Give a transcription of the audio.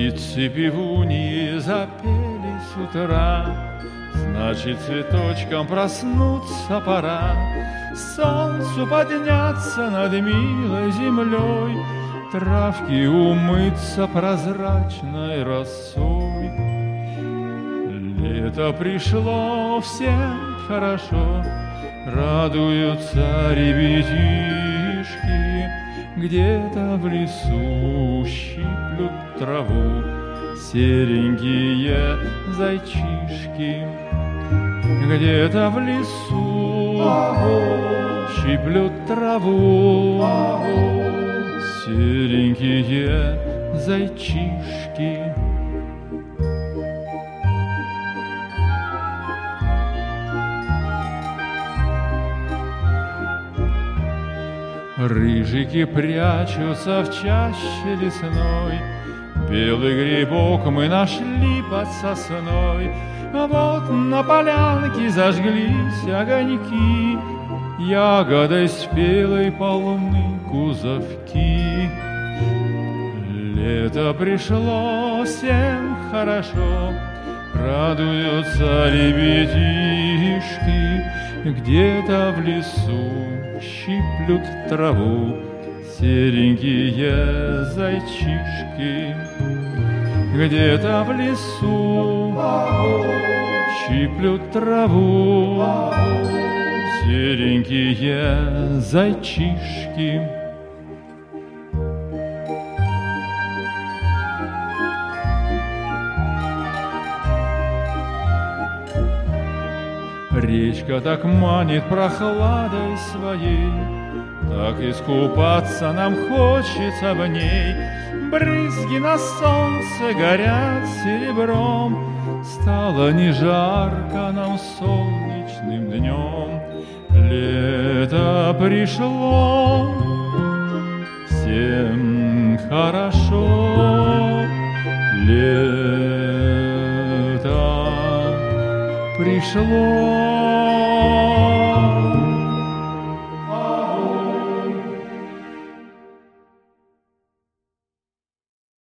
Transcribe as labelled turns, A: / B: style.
A: Птицы-певуньи запели с утра, значит, цветочкам проснуться пора. Солнцу подняться над милой землей, травки умыться прозрачной росой. Лето пришло, всем хорошо, радуются ребятишки. Где-то в лесу щиплют траву серенькие зайчишки. Где-то в лесу щиплют траву серенькие зайчишки. Рыжики прячутся в чаще лесной, белый грибок мы нашли под сосной. А вот на полянке зажглись огоньки, ягодой спелой полны кузовки. Лето пришло, всем хорошо, радуются ребятишки. Где-то в лесу щиплют траву серенькие зайчишки. Где-то в лесу щиплют траву серенькие зайчишки. Речка так манит прохладой своей, так искупаться нам хочется в ней. Брызги на солнце горят серебром, стало не жарко нам солнечным днем. Лето пришло, всем хорошо. Лето пришло.